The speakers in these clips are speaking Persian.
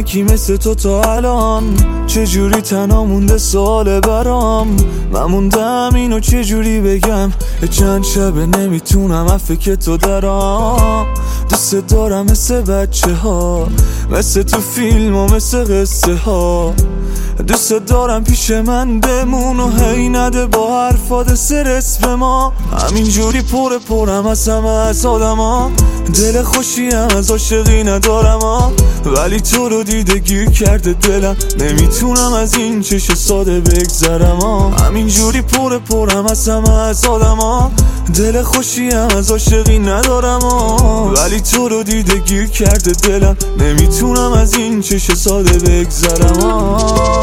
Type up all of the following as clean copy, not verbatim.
یکی مثل تو تا الان چجوری تنها مونده سوال برام. من موندم اینو چجوری بگم، چند شبه نمیتونم عفو که تو درام. دوست دارم مثل بچه ها، مثل تو فیلم و مثل قصه ها. دوست دارم پیش من بمون و هی نده با حرفات استرس به ما. همینجوری پرم از همه از آدما، دل خوشیم از عاشقی ندارم ولی تو رو دیده گیر کرده دلم، نمیتونم از این چش ساده بگذرم همینجوری پرم از همه از آدما، دل خوشیم از عاشقی ندارم ولی تو رو دیده گیر کرده دلم، نمیتونم از این چش ساده بگذرم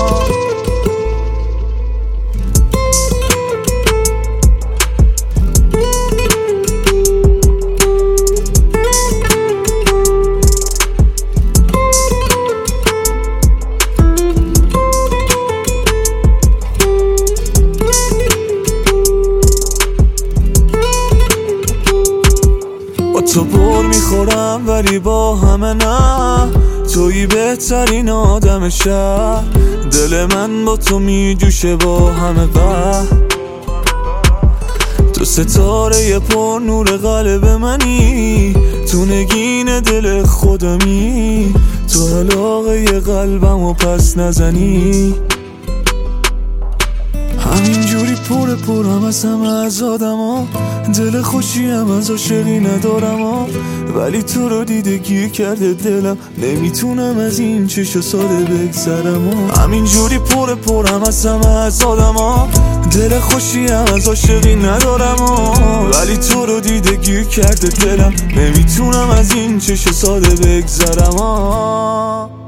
تو بر میخورم ولی با همه نه، تویی بهترین آدم شهر. دل من با تو میجوشه با همه قهر، تو ستاره پر نور قلب منی، تو نگین دل خودمی، تو علاقه قلبم و پس نزنی. همینجوری پرم از همه از آدما، دل خوشیم از عاشقی ندارم ولی تو رو دیده گیر کرده دلم، نمیتونم از این چش ساده بگذرم همینجوری پرم از همه از آدما، دل خوشیم از عاشقی ندارم ولی تو رو دیده گیر کرده دلم، نمیتونم از این چش ساده بگذرم